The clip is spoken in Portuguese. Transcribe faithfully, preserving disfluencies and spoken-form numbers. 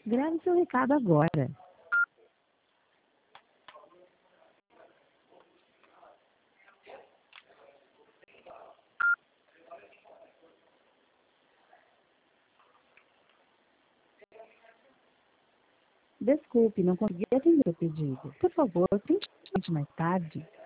Grave seu recado agora. Desculpe, não consegui atender o pedido. Por favor, tente mais tarde.